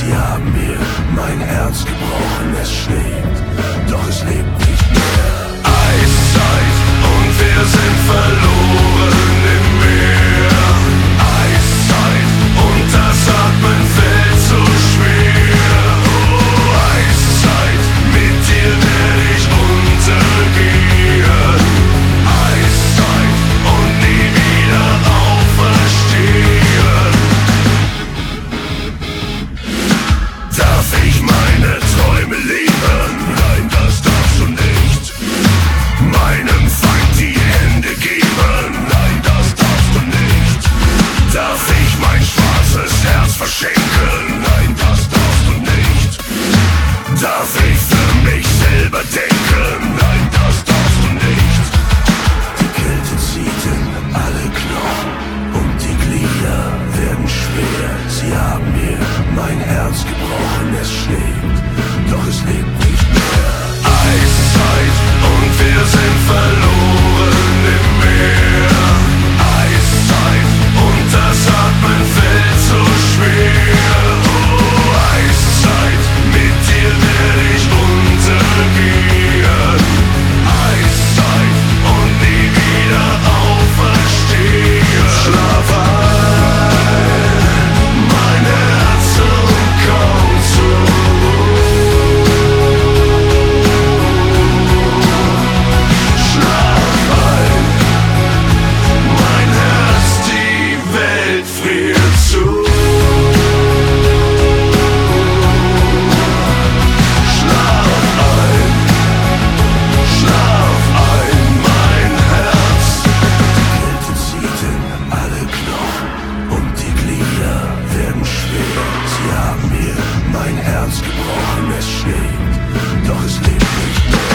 Sie haben mir mein Herz gebrochen, es schlägt, doch es lebt nicht mehr. Eiszeit und wir sind verloren im Meer. Eiszeit und das Atmen fällt so schwer. Oh, Eiszeit, mit dir werde ich untergehen. Eiszeit und nie wieder auferstehen. Darf ich meine Träume leben? Nein, das darfst du nicht. Meinem Feind die Hände geben? Nein, das darfst du nicht. Darf ich mein schwarzes Herz verschenken? Nein, das darfst du nicht. Darf ich für mich selber denken? Nein, das darfst du nicht. Die Kälte zieht in alle Knochen und die Glieder werden schwer. Sie haben mir mein Herz gebrochen, es schlägt, doch es lebt nicht mehr. Eiszeit und wir sind verloren im Meer. Eiszeit und das Atmen fällt so schwer. Oh, Eiszeit, mit dir werde ich untergehen. Eiszeit und nie wieder auferstehen. Schlaf ein, mein Herz, und komm zur Ruhe. Schlaf ein, mein Herz, die Welt friert zu. Schlaf ein, mein Herz. Die Kälte zieht in alle Knochen und die Glieder werden schwer. Sie haben mir mein Herz gebrochen, es schlägt, doch es lebt nicht mehr.